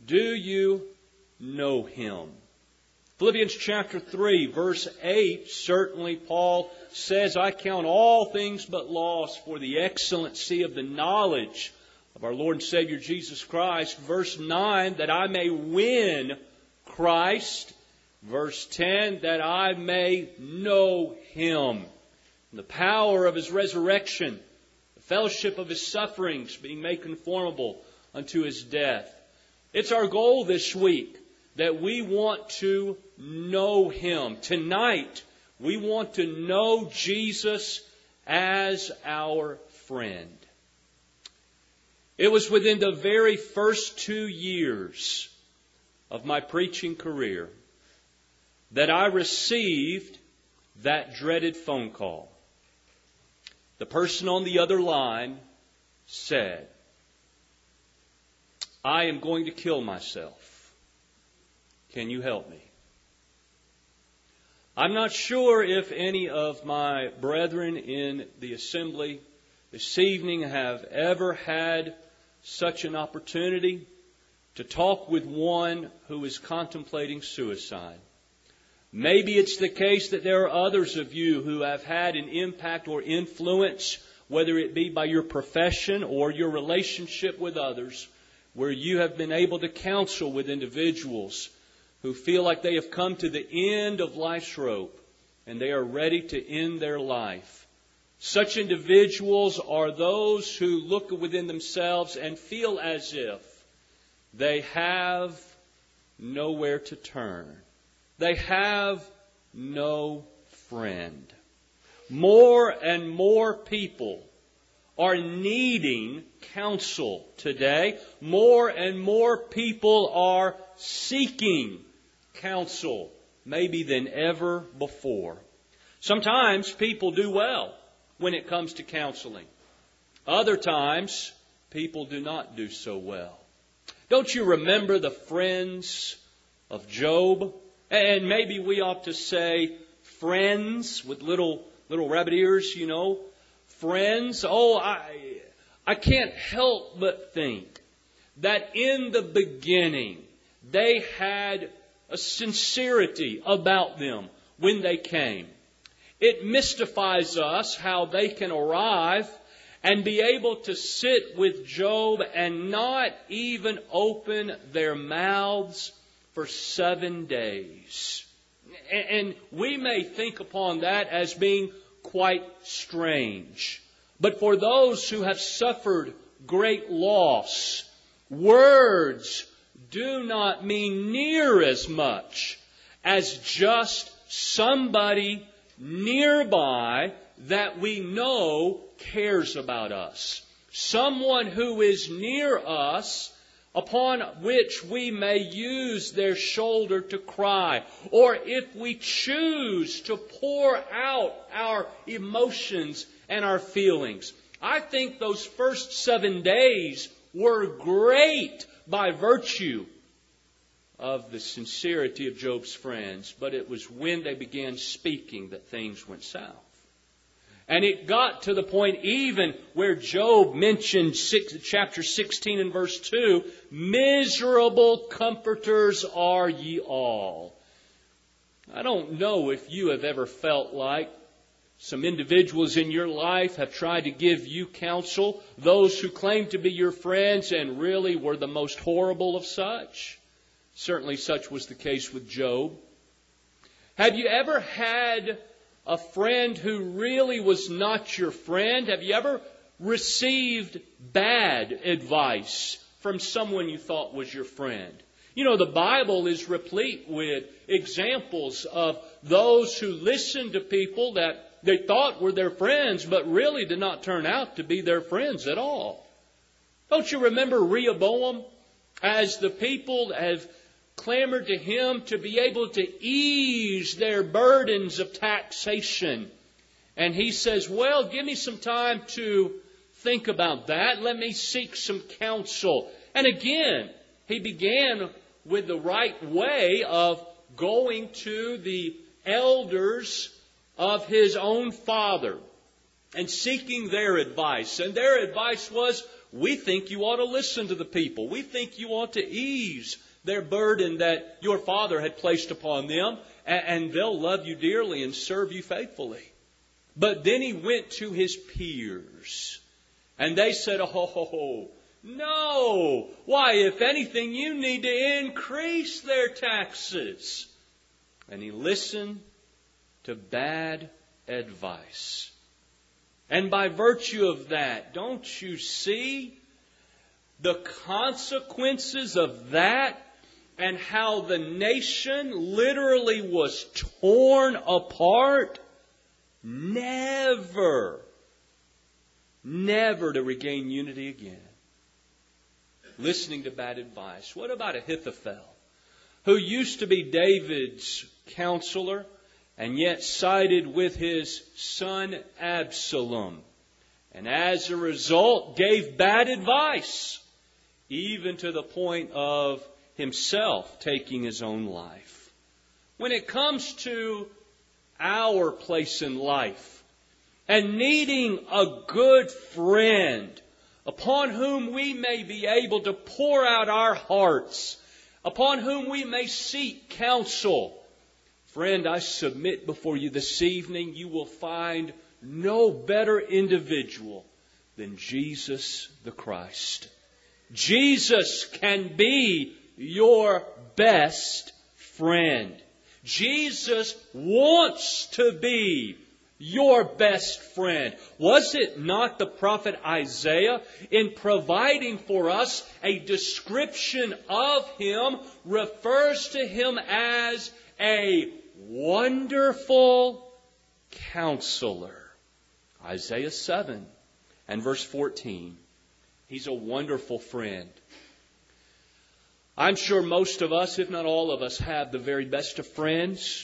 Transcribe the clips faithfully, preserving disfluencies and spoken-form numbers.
Do you know Him? Philippians chapter three, verse eight, certainly Paul says, I count all things but loss for the excellency of the knowledge of our Lord and Savior Jesus Christ. Verse nine, that I may win Christ. Verse ten, that I may know Him. And the power of His resurrection, the fellowship of His sufferings, being made conformable unto His death. It's our goal this week that we want to know Him. Tonight, we want to know Jesus as our friend. It was within the very first two years of my preaching career that I received that dreaded phone call. The person on the other line said, I am going to kill myself. Can you help me? I'm not sure if any of my brethren in the assembly this evening have ever had such an opportunity to talk with one who is contemplating suicide. Maybe it's the case that there are others of you who have had an impact or influence, whether it be by your profession or your relationship with others, where you have been able to counsel with individuals who feel like they have come to the end of life's rope and they are ready to end their life. Such individuals are those who look within themselves and feel as if they have nowhere to turn. They have no friend. More and more people are needing counsel today. More and more people are seeking counsel, maybe than ever before. Sometimes people do well when it comes to counseling. Other times, people do not do so well. Don't you remember the friends of Job? And maybe we ought to say friends with little little rabbit ears, you know. Friends. Oh, I I can't help but think that in the beginning they had a sincerity about them when they came. It mystifies us how they can arrive and be able to sit with Job and not even open their mouths for seven days. And we may think upon that as being quite strange. But for those who have suffered great loss, words do not mean near as much as just somebody nearby that we know cares about us. Someone who is near us upon which we may use their shoulder to cry, or if we choose to pour out our emotions and our feelings. I think those first seven days were great by virtue of the sincerity of Job's friends, but it was when they began speaking that things went south. And it got to the point even where Job mentioned six, chapter sixteen and verse two, miserable comforters are ye all. I don't know if you have ever felt like some individuals in your life have tried to give you counsel, those who claim to be your friends and really were the most horrible of such. Certainly such was the case with Job. Have you ever had a friend who really was not your friend? Have you ever received bad advice from someone you thought was your friend? You know, the Bible is replete with examples of those who listened to people that they thought were their friends, but really did not turn out to be their friends at all. Don't you remember Rehoboam? As the people have clamored to him to be able to ease their burdens of taxation. And he says, well, give me some time to think about that. Let me seek some counsel. And again, he began with the right way of going to the elders of his own father and seeking their advice. And their advice was, we think you ought to listen to the people. We think you ought to ease their burden that your father had placed upon them, and they'll love you dearly and serve you faithfully. But then he went to his peers, and they said, oh, no. Why, if anything, you need to increase their taxes. And he listened to bad advice. And by virtue of that, don't you see the consequences of that and how the nation literally was torn apart? Never, never to regain unity again. Listening to bad advice. What about Ahithophel, who used to be David's counselor and yet sided with his son Absalom, and as a result gave bad advice, even to the point of himself taking his own life? When it comes to our place in life and needing a good friend upon whom we may be able to pour out our hearts, upon whom we may seek counsel, friend, I submit before you this evening, you will find no better individual than Jesus the Christ. Jesus can be your best friend. Jesus wants to be your best friend. Was it not the prophet Isaiah, in providing for us a description of Him, refers to Him as a wonderful counselor? Isaiah seven and verse fourteen. He's a wonderful friend. I'm sure most of us, if not all of us, have the very best of friends.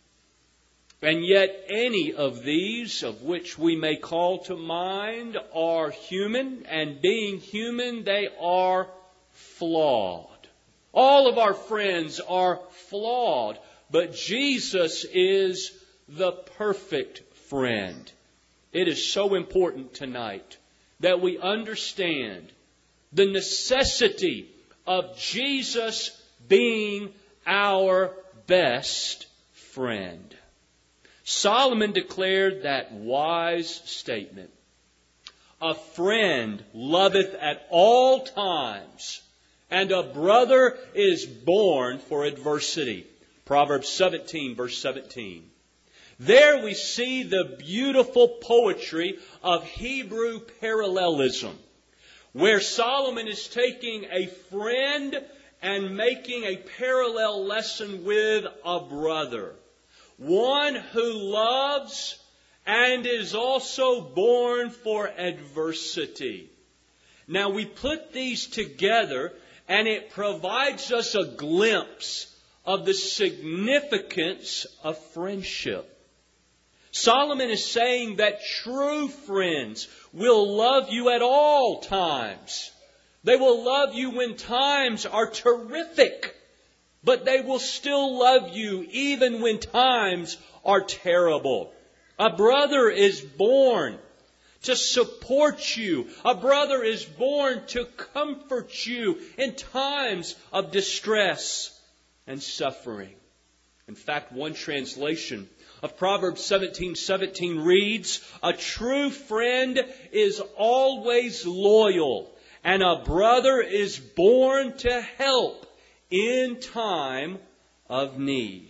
And yet any of these, of which we may call to mind, are human. And being human, they are flawed. All of our friends are flawed. But Jesus is the perfect friend. It is so important tonight that we understand the necessity of Jesus being our best friend. Solomon declared that wise statement: "A friend loveth at all times, and a brother is born for adversity." Proverbs seventeen, verse seventeen. There we see the beautiful poetry of Hebrew parallelism, where Solomon is taking a friend and making a parallel lesson with a brother. One who loves and is also born for adversity. Now we put these together and it provides us a glimpse of the significance of friendship. Solomon is saying that true friends will love you at all times. They will love you when times are terrific, but they will still love you even when times are terrible. A brother is born to support you. A brother is born to comfort you in times of distress and suffering. In fact, one translation of Proverbs seventeen seventeen reads, "A true friend is always loyal, and a brother is born to help in time of need."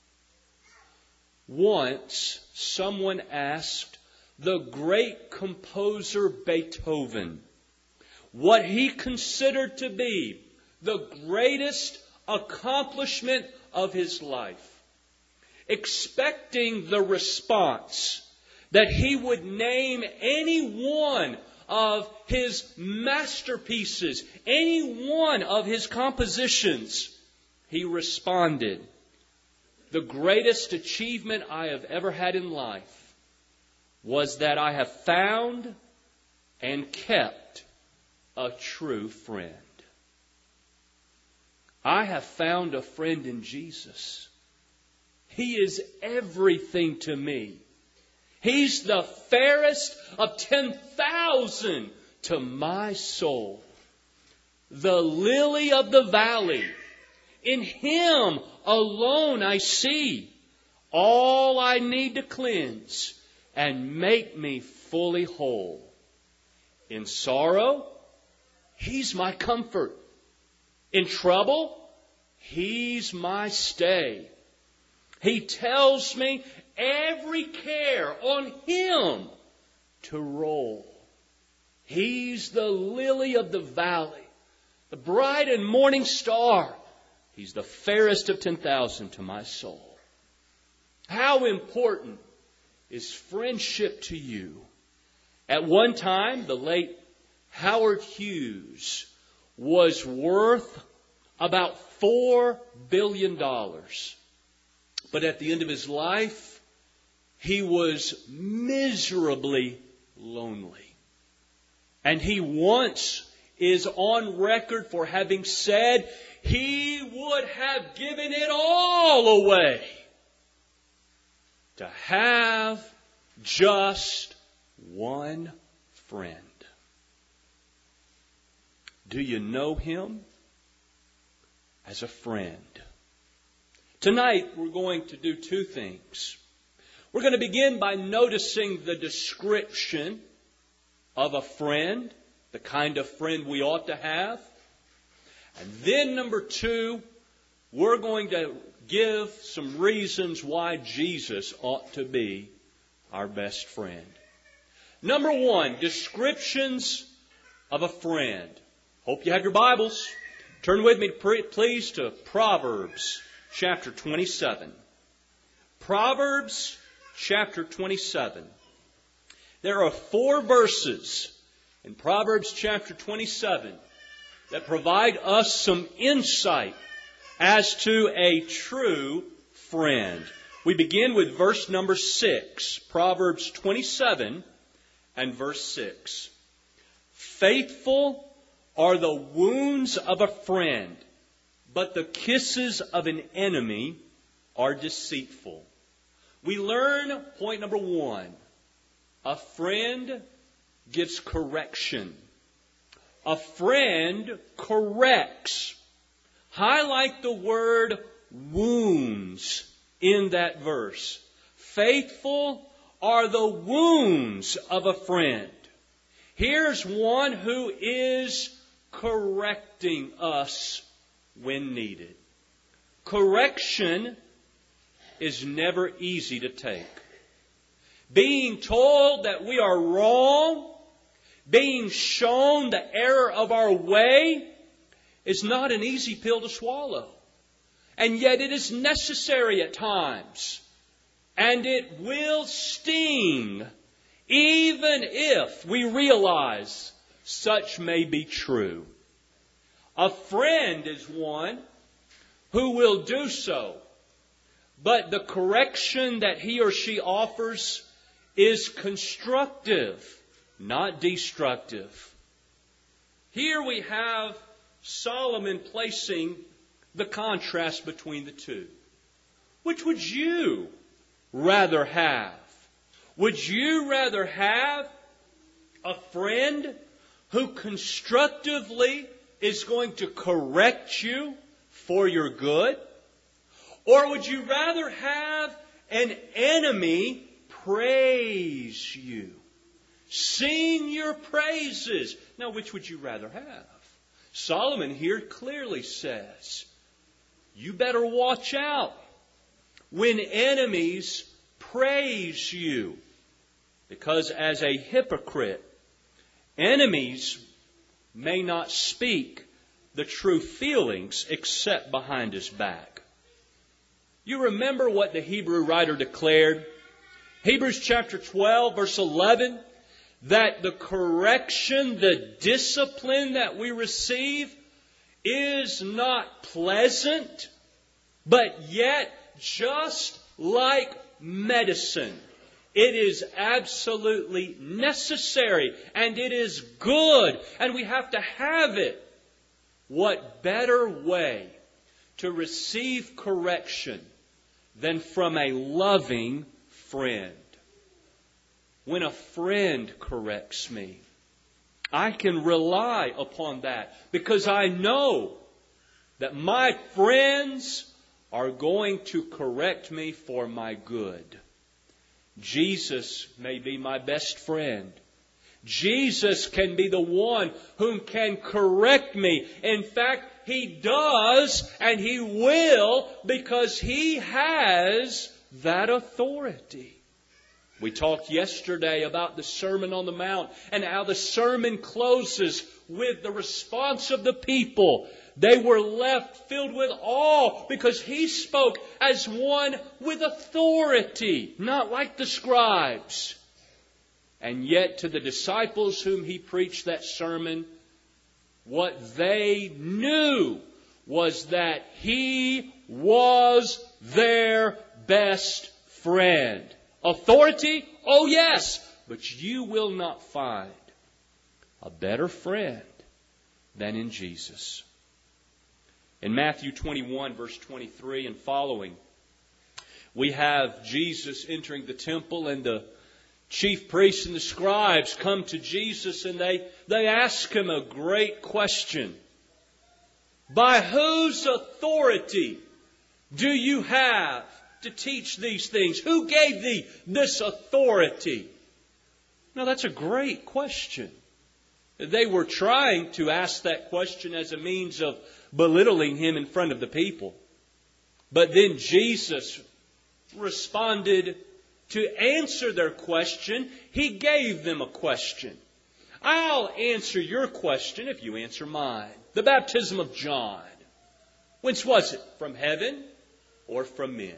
Once someone asked the great composer Beethoven what he considered to be the greatest accomplishment of his life, expecting the response that he would name any one of his masterpieces, any one of his compositions. He responded, "The greatest achievement I have ever had in life was that I have found and kept a true friend." I have found a friend in Jesus. He is everything to me. He's the fairest of ten thousand to my soul. The lily of the valley, in Him alone I see all I need to cleanse and make me fully whole. In sorrow, He's my comfort. In trouble, He's my stay. He tells me every care on Him to roll. He's the lily of the valley, the bright and morning star. He's the fairest of ten thousand to my soul. How important is friendship to you? At one time, the late Howard Hughes was worth about four billion dollars. But at the end of his life, he was miserably lonely. And he once is on record for having said he would have given it all away to have just one friend. Do you know him as a friend? Tonight we're going to do two things. We're going to begin by noticing the description of a friend, the kind of friend we ought to have. And then number two, we're going to give some reasons why Jesus ought to be our best friend. Number one, descriptions of a friend. Hope you have your Bibles. Turn with me, please, to Proverbs chapter twenty-seven. Proverbs chapter twenty-seven. There are four verses in Proverbs chapter twenty-seven that provide us some insight as to a true friend. We begin with verse number six. Proverbs twenty-seven and verse six. Faithful are the wounds of a friend, but the kisses of an enemy are deceitful. We learn, point number one, a friend gives correction. A friend corrects. Highlight the word wounds in that verse. Faithful are the wounds of a friend. Here's one who is correcting us when needed. Correction is never easy to take. Being told that we are wrong, being shown the error of our way, is not an easy pill to swallow. And yet it is necessary at times. And it will sting, even if we realize such may be true. A friend is one who will do so, but the correction that he or she offers is constructive, not destructive. Here we have Solomon placing the contrast between the two. Which would you rather have? Would you rather have a friend who constructively is going to correct you for your good? Or would you rather have an enemy praise you, sing your praises? Now, which would you rather have? Solomon here clearly says, you better watch out when enemies praise you. Because as a hypocrite, enemies may not speak the true feelings except behind his back. You remember what the Hebrew writer declared? Hebrews chapter twelve, verse eleven, that the correction, the discipline that we receive is not pleasant, but yet just like medicine. It is absolutely necessary and it is good and we have to have it. What better way to receive correction than from a loving friend? When a friend corrects me, I can rely upon that because I know that my friends are going to correct me for my good. Jesus may be my best friend. Jesus can be the one whom can correct me. In fact, He does and He will because He has that authority. We talked yesterday about the Sermon on the Mount and how the sermon closes with the response of the people. They were left filled with awe because He spoke as one with authority, not like the scribes. And yet to the disciples whom He preached that sermon, what they knew was that He was their best friend. Authority? Oh yes, but you will not find a better friend than in Jesus. In Matthew twenty-one, verse twenty-three and following, we have Jesus entering the temple, and the chief priests and the scribes come to Jesus and they, they ask Him a great question. By whose authority do you have to teach these things? Who gave thee this authority? Now that's a great question. They were trying to ask that question as a means of belittling Him in front of the people. But then Jesus responded to answer their question. He gave them a question. I'll answer your question if you answer mine. The baptism of John. Whence was it? From heaven or from men?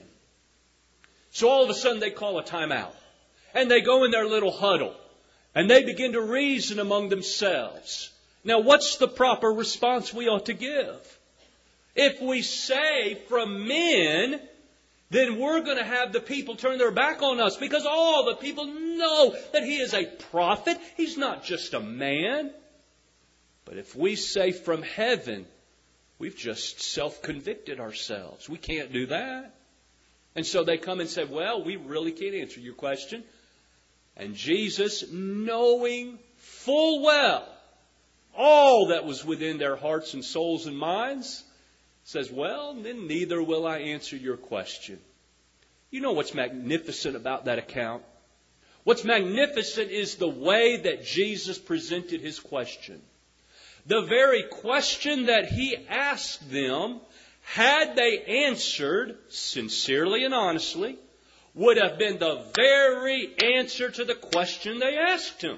So all of a sudden they call a timeout. And they go in their little huddle. And they begin to reason among themselves. Now what's the proper response we ought to give? If we say from men, then we're going to have the people turn their back on us because all the people know that He is a prophet. He's not just a man. But if we say from heaven, we've just self-convicted ourselves. We can't do that. And so they come and say, well, we really can't answer your question. And Jesus, knowing full well all that was within their hearts and souls and minds, says, well, then neither will I answer your question. You know what's magnificent about that account? What's magnificent is the way that Jesus presented His question. The very question that He asked them, had they answered sincerely and honestly, would have been the very answer to the question they asked Him.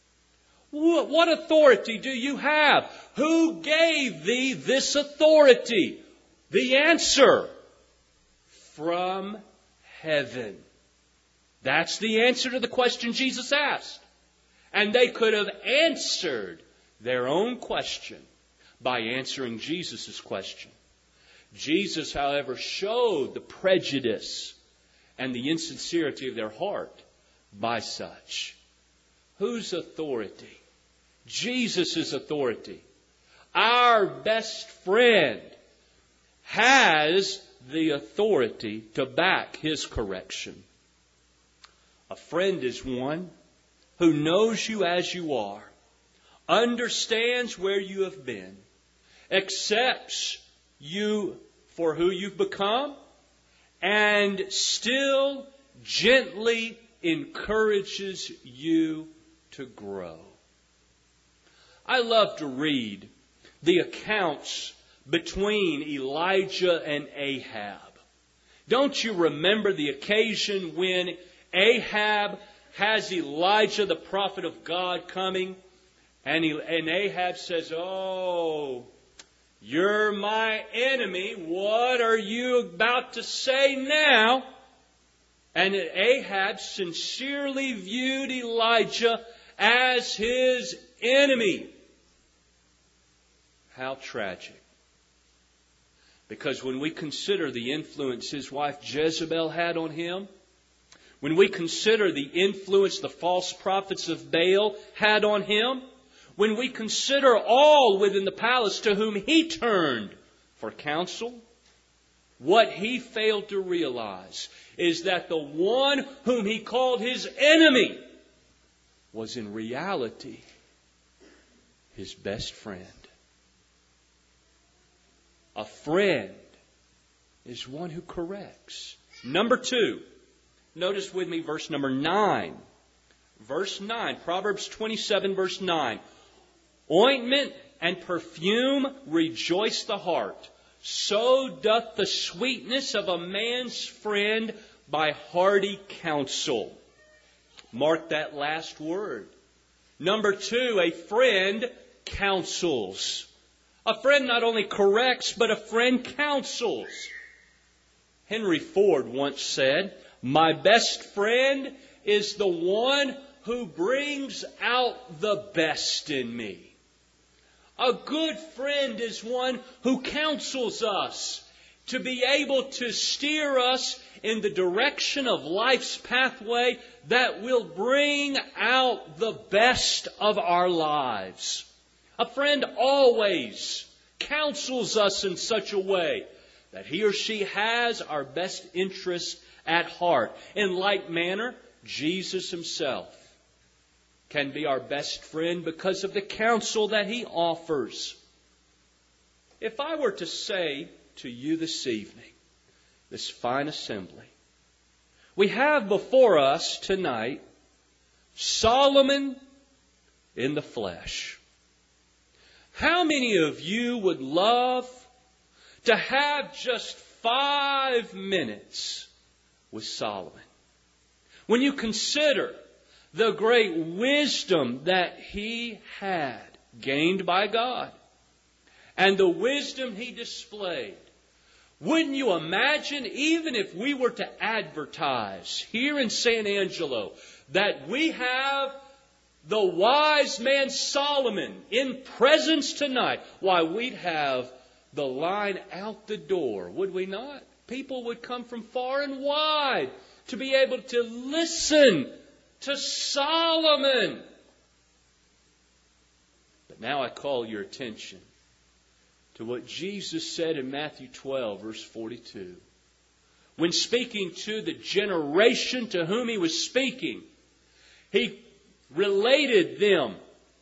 What authority do you have? Who gave thee this authority? The answer, from heaven. That's the answer to the question Jesus asked. And they could have answered their own question by answering Jesus' question. Jesus, however, showed the prejudice and the insincerity of their heart by such. Whose authority? Jesus' authority. Our best friend has the authority to back His correction. A friend is one who knows you as you are, understands where you have been, accepts you for who you've become, and still gently encourages you to grow. I love to read the accounts between Elijah and Ahab. Don't you remember the occasion when Ahab has Elijah, the prophet of God, coming? And, he, and Ahab says, oh, you're my enemy. What are you about to say now? And Ahab sincerely viewed Elijah as his enemy. How tragic. Because when we consider the influence his wife Jezebel had on him, when we consider the influence the false prophets of Baal had on him, when we consider all within the palace to whom he turned for counsel, what he failed to realize is that the one whom he called his enemy was in reality his best friend. A friend is one who corrects. Number two, notice with me verse number nine. Verse nine, Proverbs twenty-seven, verse nine. Ointment and perfume rejoice the heart. So doth the sweetness of a man's friend by hearty counsel. Mark that last word. Number two, a friend counsels. A friend not only corrects, but a friend counsels. Henry Ford once said, "My best friend is the one who brings out the best in me." A good friend is one who counsels us to be able to steer us in the direction of life's pathway that will bring out the best of our lives. A friend always counsels us in such a way that he or she has our best interests at heart. In like manner, Jesus himself can be our best friend because of the counsel that he offers. If I were to say to you this evening, this fine assembly, we have before us tonight Solomon in the flesh. How many of you would love to have just five minutes with Solomon? When you consider the great wisdom that he had gained by God and the wisdom he displayed, wouldn't you imagine, even if we were to advertise here in San Angelo that we have the wise man Solomon in presence tonight, why, we'd have the line out the door, would we not? People would come from far and wide to be able to listen to Solomon. But now I call your attention to what Jesus said in Matthew twelve, verse forty-two. When speaking to the generation to whom he was speaking, he related them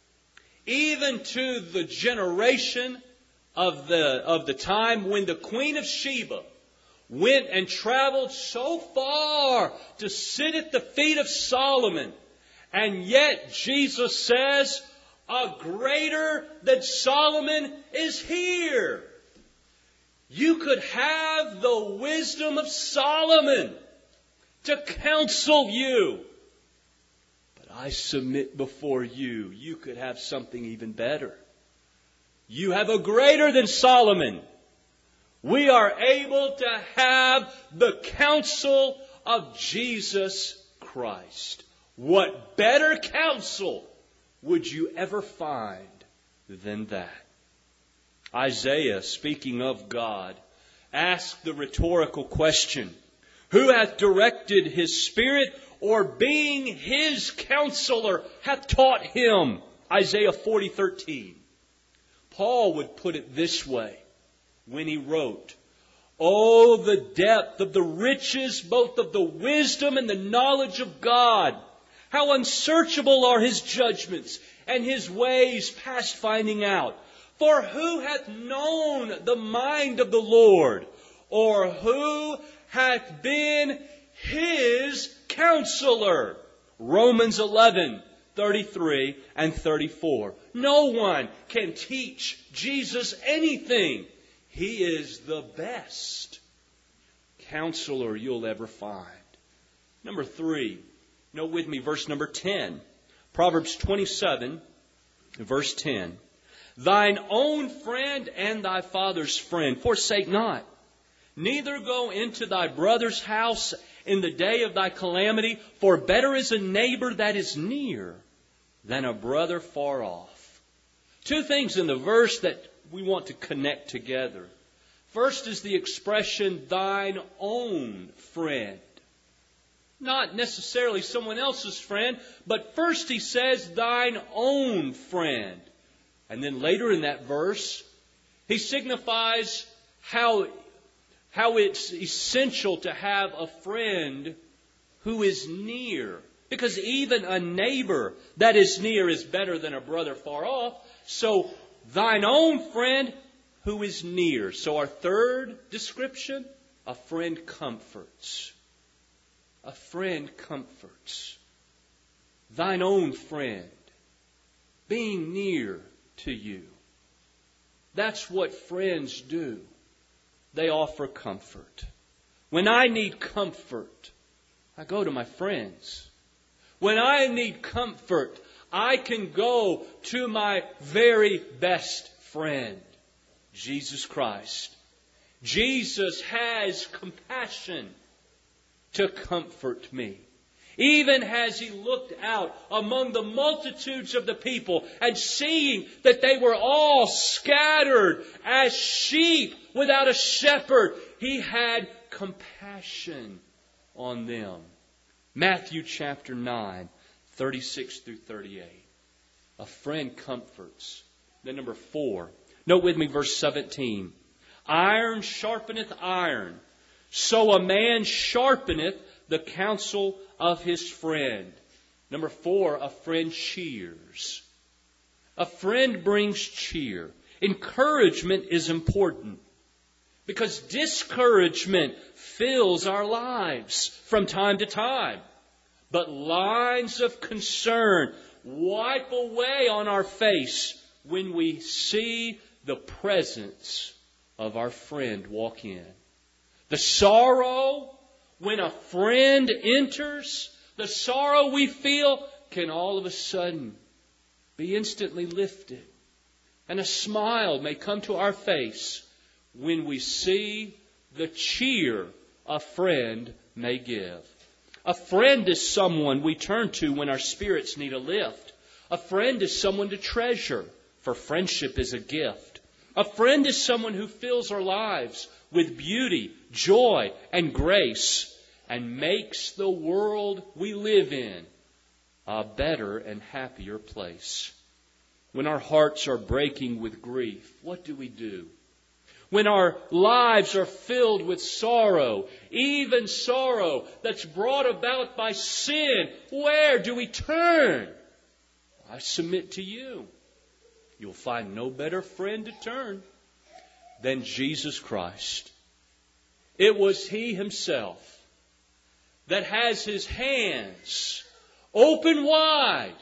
even to the generation of the, of the time when the Queen of Sheba went and traveled so far to sit at the feet of Solomon. And yet Jesus says, a greater than Solomon is here. You could have the wisdom of Solomon to counsel you. But I submit before you, you could have something even better. You have a greater than Solomon. We are able to have the counsel of Jesus Christ. What better counsel would you ever find than that? Isaiah, speaking of God, asked the rhetorical question, who hath directed his spirit, or being his counselor hath taught him? Isaiah forty thirteen. Paul would put it this way when he wrote, oh, the depth of the riches, both of the wisdom and the knowledge of God. How unsearchable are his judgments, and his ways past finding out. For who hath known the mind of the Lord? Or who hath been his counselor? Romans eleven, thirty-three and thirty-four. No one can teach Jesus anything. He is the best counselor you'll ever find. Number three, note with me verse number ten. Proverbs twenty-seven, verse ten. Thine own friend and thy father's friend forsake not. Neither go into thy brother's house in the day of thy calamity, for better is a neighbor that is near than a brother far off. Two things in the verse that we want to connect together. First is the expression, thine own friend. Not necessarily someone else's friend, but first he says, thine own friend. And then later in that verse, he signifies how, how it's essential to have a friend who is near. Because even a neighbor that is near is better than a brother far off. So, thine own friend who is near. So our third description, a friend comforts. A friend comforts. Thine own friend, being near to you. That's what friends do. They offer comfort. When I need comfort, I go to my friends. When I need comfort, I can go to my very best friend, Jesus Christ. Jesus has compassion to comfort me. Even as He looked out among the multitudes of the people and seeing that they were all scattered as sheep without a shepherd, He had compassion on them. Matthew chapter nine, thirty-six through thirty-eight. A friend comforts. Then number four. Note with me verse seventeen. Iron sharpeneth iron, so a man sharpeneth the counsel of his friend. Number four, a friend cheers. A friend brings cheer. Encouragement is important because discouragement fills our lives from time to time. But lines of concern wipe away on our face when we see the presence of our friend walk in. The sorrow when a friend enters, the sorrow we feel can all of a sudden be instantly lifted. And a smile may come to our face when we see the cheer a friend may give. A friend is someone we turn to when our spirits need a lift. A friend is someone to treasure, for friendship is a gift. A friend is someone who fills our lives with beauty, joy, and grace, and makes the world we live in a better and happier place. When our hearts are breaking with grief, what do we do? When our lives are filled with sorrow, even sorrow that's brought about by sin, where do we turn? I submit to you, you'll find no better friend to turn than Jesus Christ. It was He Himself that has His hands open wide.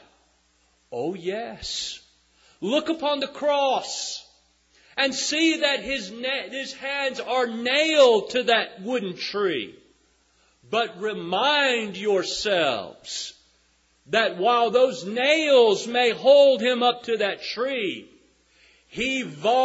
Oh yes. Look upon the cross and see that his, na- his hands are nailed to that wooden tree. But remind yourselves that while those nails may hold Him up to that tree, He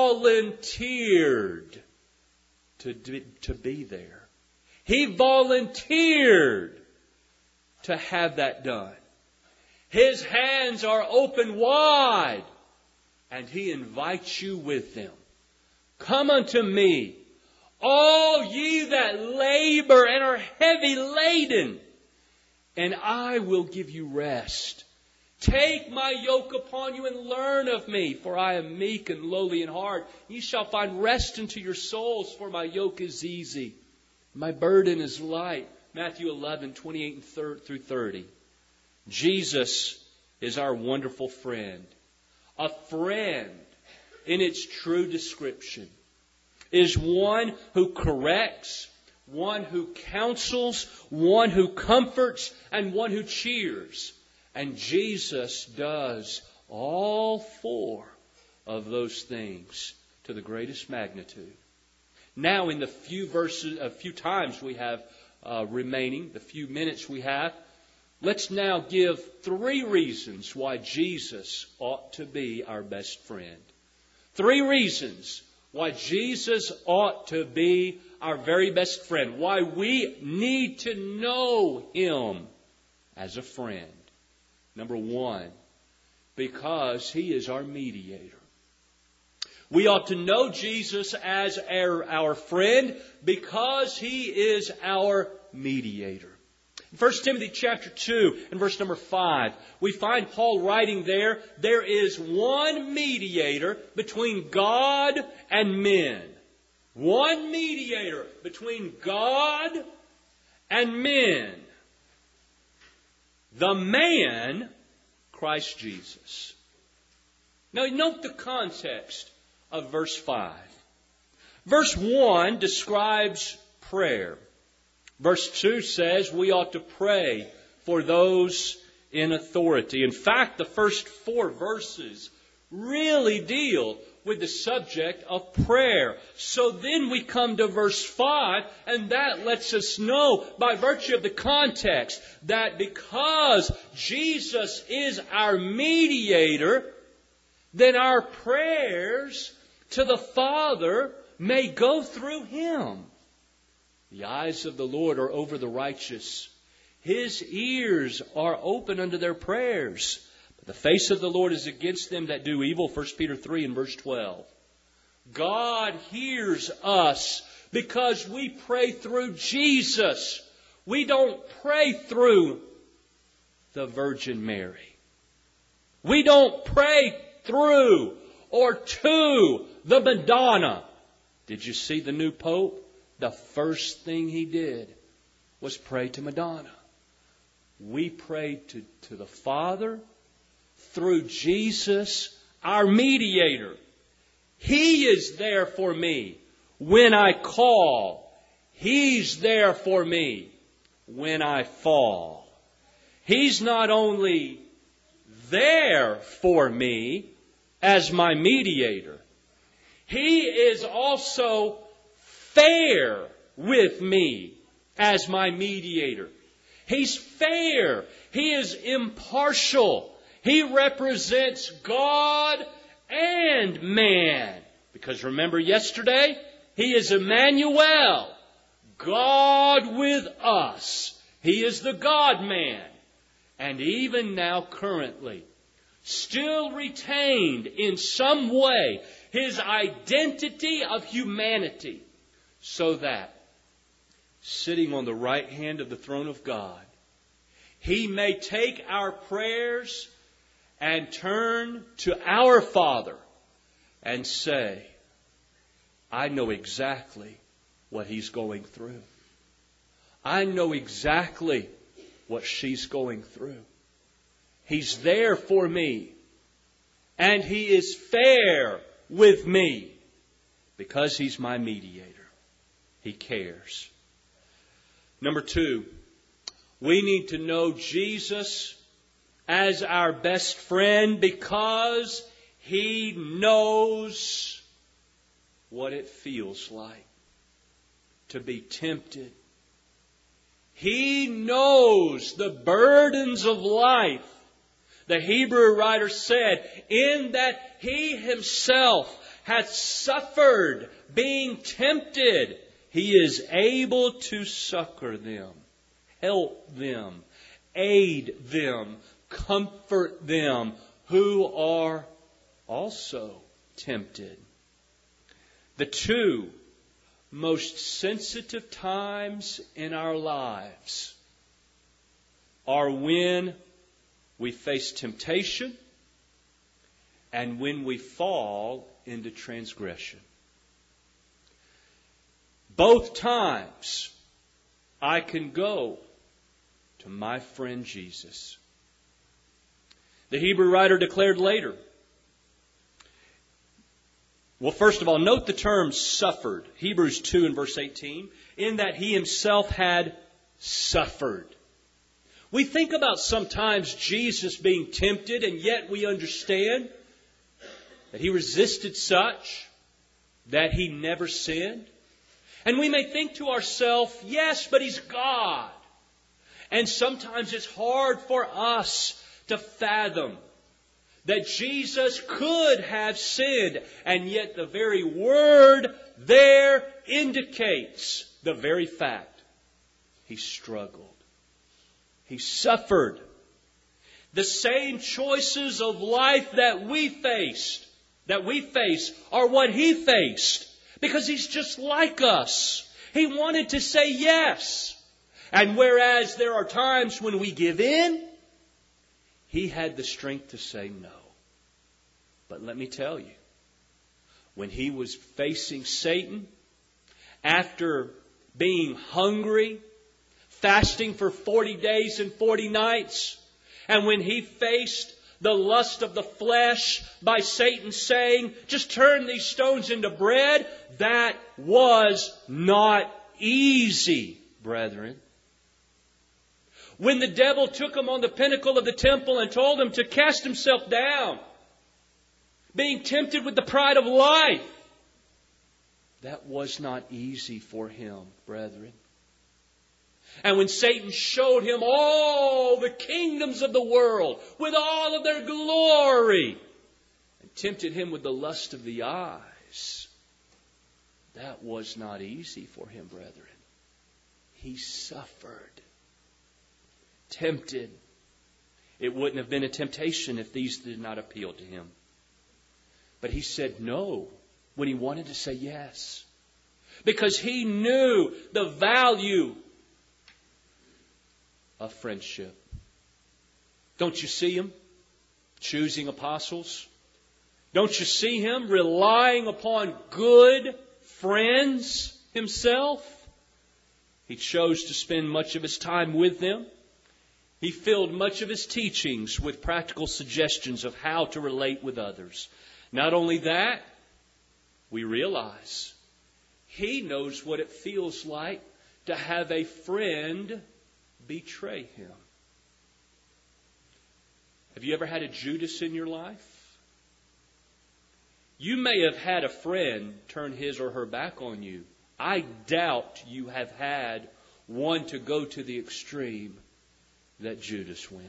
volunteered to, do, to be there. He volunteered to have that done. His hands are open wide, and He invites you with them. Come unto me, all ye that labor and are heavy laden, and I will give you rest. Take my yoke upon you and learn of me, for I am meek and lowly in heart. Ye shall find rest unto your souls, for my yoke is easy. My burden is light. Matthew eleven, twenty-eight through thirty. Jesus is our wonderful friend. A friend, in its true description, is one who corrects, one who counsels, one who comforts, and one who cheers. And Jesus does all four of those things to the greatest magnitude. Now, in the few verses, a few times we have uh, remaining, the few minutes we have, let's now give three reasons why Jesus ought to be our best friend. Three reasons why Jesus ought to be our very best friend. Why we need to know Him as a friend. Number one, because He is our mediator. We ought to know Jesus as our, our friend because He is our mediator. In First Timothy chapter two and verse number five, we find Paul writing there, there is one mediator between God and men. One mediator between God and men. The man, Christ Jesus. Now note the context of verse five. Verse one describes prayer. Verse two says we ought to pray for those in authority. In fact, the first four verses really deal with the subject of prayer. So then we come to verse five, and that lets us know, by virtue of the context, that because Jesus is our mediator, then our prayers to the Father may go through Him. The eyes of the Lord are over the righteous. His ears are open unto their prayers. But the face of the Lord is against them that do evil. First Peter three and verse twelve. God hears us because we pray through Jesus. We don't pray through the Virgin Mary. We don't pray through or to the Madonna. Did you see the new Pope? The first thing he did was pray to Madonna. We pray to, to the Father through Jesus, our mediator. He is there for me when I call. He's there for me when I fall. He's not only there for me as my mediator, He is also fair with me as my mediator. He's fair. He is impartial. He represents God and man. Because remember yesterday, He is Emmanuel, God with us. He is the God-man. And even now currently, still retained in some way His identity of humanity, so that, sitting on the right hand of the throne of God, He may take our prayers and turn to our Father and say, I know exactly what he's going through. I know exactly what she's going through. He's there for me. And He is fair with me because He's my mediator. He cares. Number two, we need to know Jesus as our best friend because He knows what it feels like to be tempted. He knows the burdens of life. The Hebrew writer said, in that He Himself hath suffered being tempted, He is able to succor them, help them, aid them, comfort them who are also tempted. The two most sensitive times in our lives are when we face temptation and when we fall into transgression. Both times I can go to my friend Jesus. The Hebrew writer declared later. Well, first of all, note the term suffered. Hebrews two and verse eighteen. In that He Himself had suffered. We think about sometimes Jesus being tempted, and yet we understand that He resisted such, that He never sinned. And we may think to ourselves, yes, but He's God. And sometimes it's hard for us to fathom that Jesus could have sinned, and yet the very word there indicates the very fact. He struggled. He suffered. The same choices of life that we faced, that we face, are what He faced. Because He's just like us. He wanted to say yes. And whereas there are times when we give in, He had the strength to say no. But let me tell you, when He was facing Satan, after being hungry, fasting for forty days and forty nights, and when He faced the lust of the flesh by Satan saying, just turn these stones into bread. That was not easy, brethren. When the devil took him on the pinnacle of the temple and told him to cast himself down, being tempted with the pride of life, that was not easy for him, brethren. And when Satan showed him all the kingdoms of the world with all of their glory and tempted him with the lust of the eyes, that was not easy for him, brethren. He suffered. Tempted. It wouldn't have been a temptation if these did not appeal to him. But he said no when he wanted to say yes. Because he knew the value of friendship. Don't you see him choosing apostles? Don't you see him relying upon good friends himself? He chose to spend much of his time with them. He filled much of his teachings with practical suggestions of how to relate with others. Not only that, we realize he knows what it feels like to have a friend betray him. Have you ever had a Judas in your life? You may have had a friend turn his or her back on you. I doubt you have had one to go to the extreme that Judas went.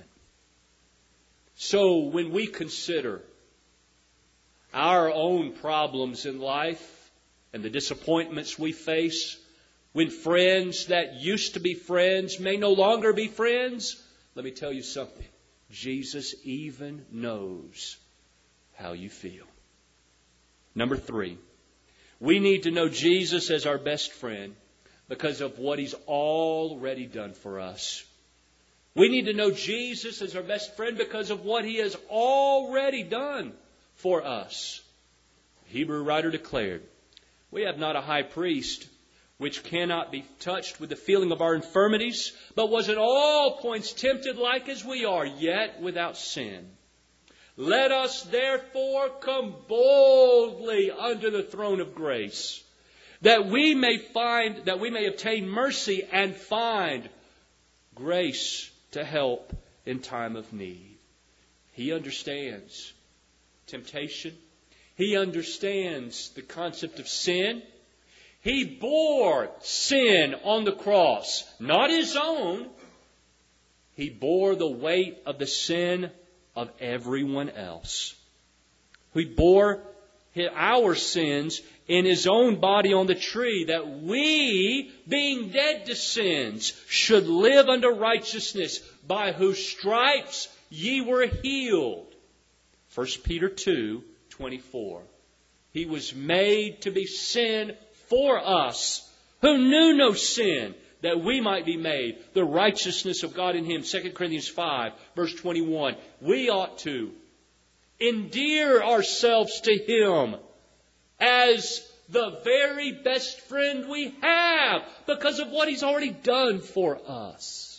So when we consider our own problems in life and the disappointments we face, when friends that used to be friends may no longer be friends, let me tell you something. Jesus even knows how you feel. Number three, we need to know Jesus as our best friend because of what He's already done for us. We need to know Jesus as our best friend because of what He has already done for us. The Hebrew writer declared, we have not a high priest which cannot be touched with the feeling of our infirmities, but was at all points tempted like as we are, yet without sin. Let us therefore come boldly unto the throne of grace, that we may find, that we may obtain mercy and find grace to help in time of need. He understands temptation. He understands the concept of sin. He bore sin on the cross, not His own. He bore the weight of the sin of everyone else. He bore our sins in His own body on the tree, that we, being dead to sins, should live unto righteousness, by whose stripes ye were healed. First Peter two twenty-four. He was made to be sin for us, who knew no sin, that we might be made the righteousness of God in Him. Second Corinthians five, verse twenty-one. We ought to endear ourselves to Him as the very best friend we have because of what He's already done for us.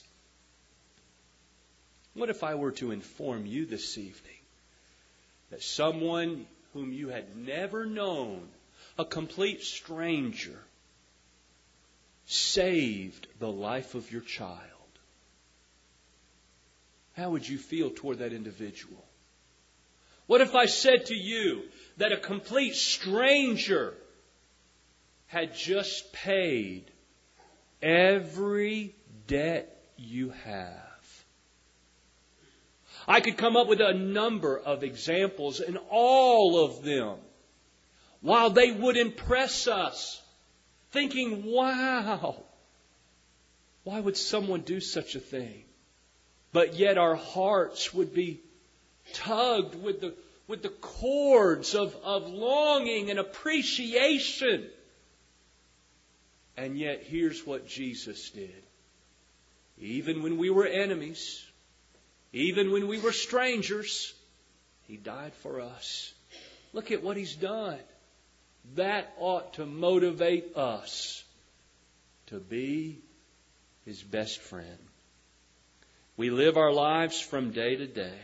What if I were to inform you this evening that someone whom you had never known, a complete stranger, saved the life of your child? How would you feel toward that individual? What if I said to you that a complete stranger had just paid every debt you have? I could come up with a number of examples, and all of them, while they would impress us, thinking, wow, why would someone do such a thing? But yet our hearts would be tugged with the, with the cords of, of longing and appreciation. And yet here's what Jesus did. Even when we were enemies, even when we were strangers, He died for us. Look at what He's done. That ought to motivate us to be His best friend. We live our lives from day to day.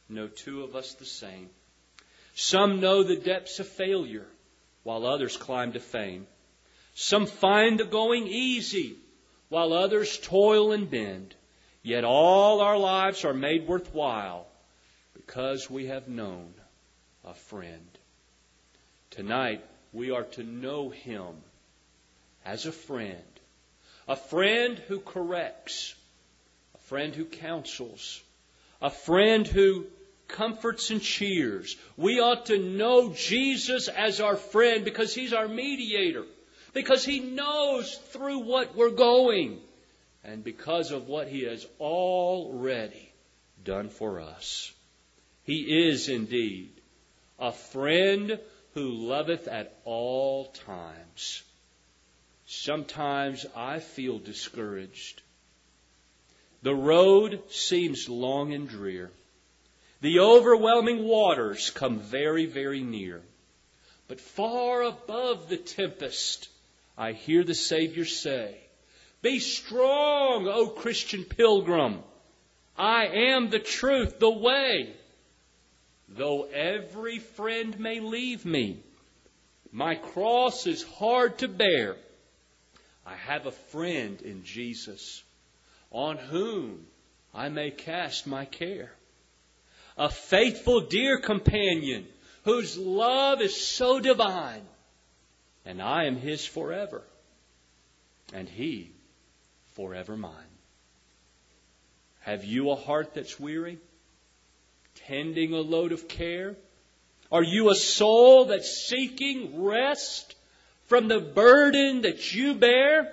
no two of us the same. Some know the depths of failure, while others climb to fame. Some find the going easy, while others toil and bend. Yet all our lives are made worthwhile because we have known a friend. Tonight, we are to know Him as a friend. A friend who corrects. A friend who counsels. A friend who comforts and cheers. We ought to know Jesus as our friend because He's our mediator. Because He knows through what we're going. And because of what He has already done for us. He is indeed a friend who loveth at all times. Sometimes I feel discouraged. The road seems long and drear. The overwhelming waters come very, very near. But far above the tempest, I hear the Savior say, "Be strong, O Christian pilgrim. I am the truth, the way. Though every friend may leave me, my cross is hard to bear. I have a friend in Jesus, on whom I may cast my care. A faithful, dear companion, whose love is so divine, and I am His forever, and He forever mine." Have you a heart that's weary, tending a load of care? Are you a soul that's seeking rest from the burden that you bear?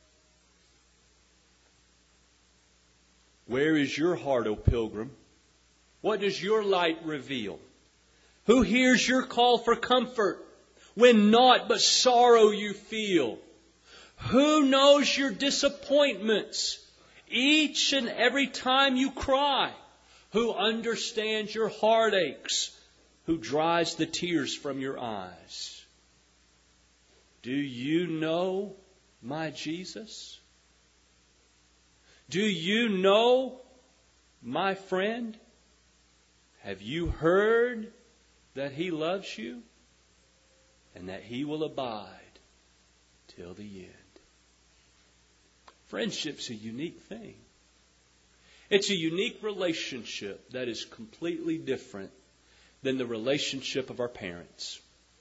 Where is your heart, O pilgrim? What does your light reveal? Who hears your call for comfort when naught but sorrow you feel? Who knows your disappointments each and every time you cry? Who understands your heartaches? Who dries the tears from your eyes? Do you know my Jesus? Do you know my friend? Have you heard that He loves you and that He will abide till the end? Friendship's a unique thing. It's a unique relationship that is completely different than the relationship of our parents.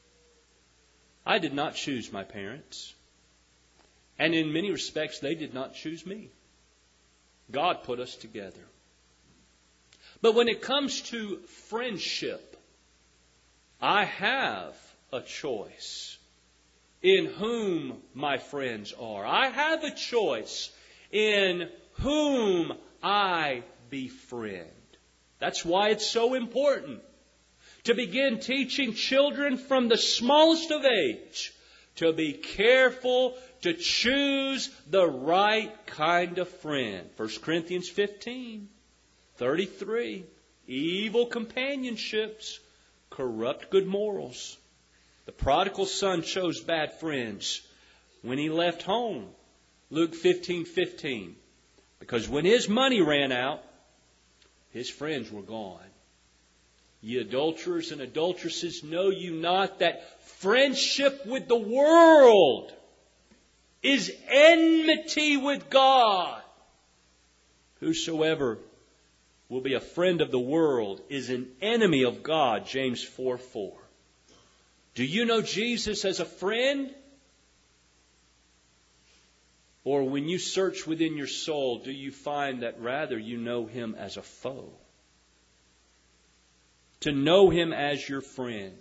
I did not choose my parents. And in many respects, they did not choose me. God put us together. But when it comes to friendship, I have a choice in whom my friends are. I have a choice in whom I befriend. That's why it's so important to begin teaching children from the smallest of age to be careful to choose the right kind of friend. First Corinthians fifteen, thirty-three. Evil companionships corrupt good morals. The prodigal son chose bad friends when he left home. Luke fifteen fifteen. Because when his money ran out, his friends were gone. Ye adulterers and adulteresses, know you not that friendship with the world is enmity with God? Whosoever will be a friend of the world is an enemy of God. James four four. Do you know Jesus as a friend? Or when you search within your soul, do you find that rather you know Him as a foe? To know Him as your friend,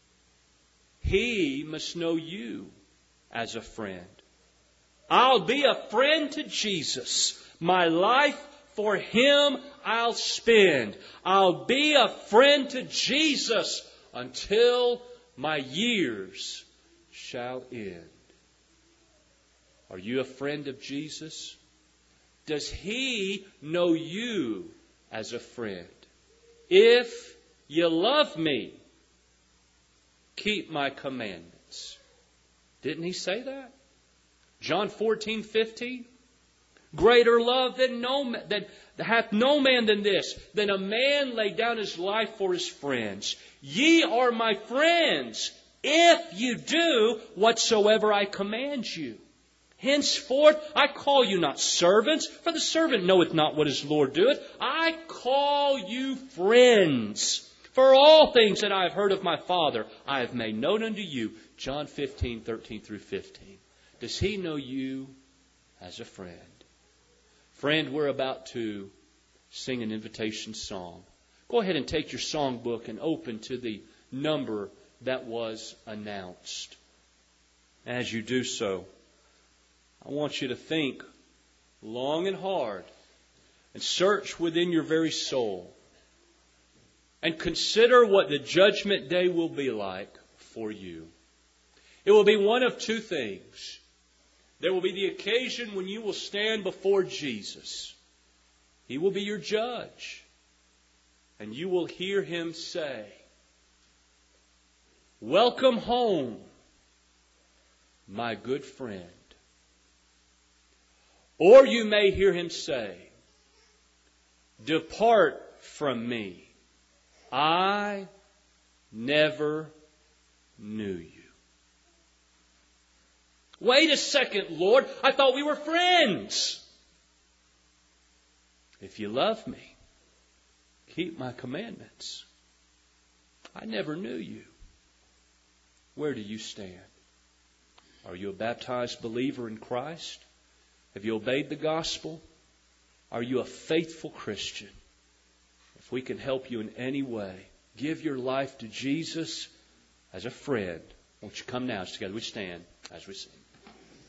He must know you as a friend. I'll be a friend to Jesus. My life for Him I'll spend. I'll be a friend to Jesus until my years shall end. Are you a friend of Jesus? Does He know you as a friend? If you love me, keep my commandments. Didn't He say that? John fourteen fifteen. Greater love than no ma- than hath no man than this, than a man lay down his life for his friends. Ye are my friends, if you do whatsoever I command you. Henceforth I call you not servants, for the servant knoweth not what his Lord doeth. I call you friends. For all things that I have heard of my Father, I have made known unto you. John fifteen, thirteen through fifteen. Does He know you as a friend? Friend, we're about to sing an invitation song. Go ahead and take your songbook and open to the number that was announced. As you do so, I want you to think long and hard and search within your very soul and consider what the judgment day will be like for you. It will be one of two things. There will be the occasion when you will stand before Jesus. He will be your judge. And you will hear Him say, "Welcome home, my good friend." Or you may hear Him say, "Depart from me. I never knew you." Wait a second, Lord. I thought we were friends. If you love me, keep my commandments. I never knew you. Where do you stand? Are you a baptized believer in Christ? Have you obeyed the gospel? Are you a faithful Christian? If we can help you in any way, give your life to Jesus as a friend. Won't you come now as together we stand as we sing.